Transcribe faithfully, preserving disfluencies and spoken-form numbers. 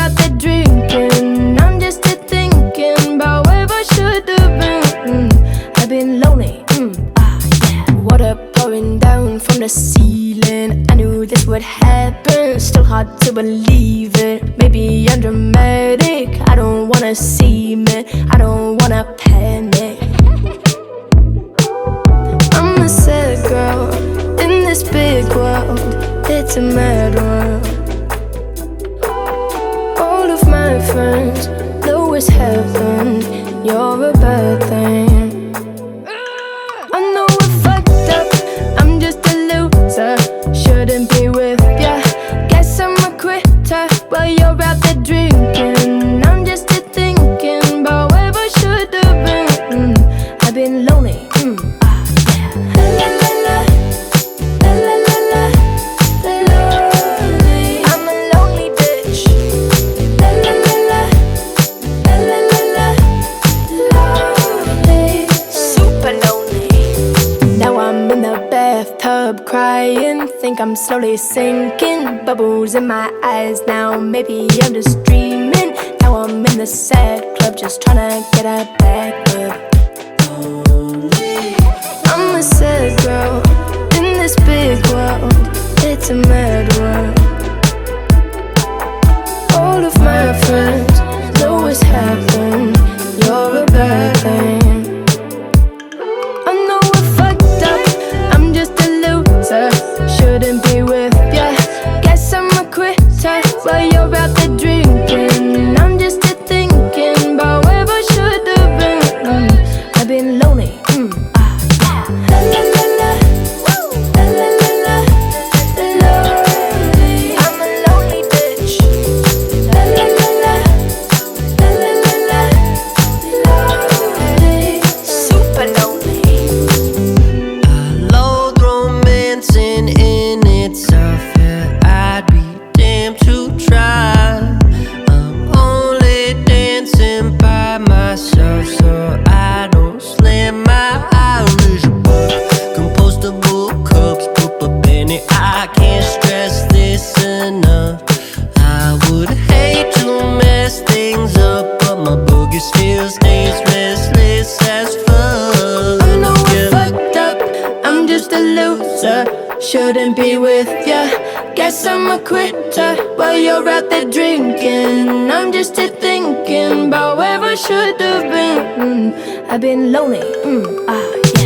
out there drinking, I'm just here thinking about where I should have been. Mm, I've been lonely, mm, ah, yeah. Water pouring down from the ceiling, I knew this would happen, still hard to believe it. Maybe I'm dramatic, I don't wanna seem it, I don't wanna panic. I'm a sad girl in this big world, it's a mad world. All of my friends know it's heaven, you're a bad thing. I know I fucked up, I'm just a loser, shouldn't be with ya. Guess I'm a quitter while you're out there drinking. I'm just here thinking about where I should have been. Mm, I've been lonely, mm, ah, yeah. La la la, la la la la, lonely. I'm a lonely bitch. La la la la, la la la la, lonely. Super lonely. Now I'm in the bathtub crying, think I'm slowly sinking, bubbles in my eyes now, maybe I'm just dreaming. Now I'm in the sad club, just tryna get a back up. I'm a sad girl in this big world, it's a mad world. All of my friends know it's happened, you're a bad thing. I know I fucked up, I'm just a loser, shouldn't be with ya. Guess I'm a quitter while you're out there drinking. I'm just here thinking about where I should have been. Mm, I've been lonely, mm, ah, yeah. La la la la, la la la la, lonely. I'm a lonely bitch. La la la la, la la la la, lonely. Super lonely. I loathe romancing in itself, yeah, I'd be damned to try. I'm only dancing by myself, so I don't slam my Irish bar. Compostable cups, put a penny, I can't stress this enough. I would hate to mess things up, but my boogie still stays restless as fuck. I know I fucked up, I'm just a loser, shouldn't be with ya. Guess I'm a quitter while you're out there drinking. I'm just here thinking about where I should have been. Mm, I've been lonely, mm, ah, yeah.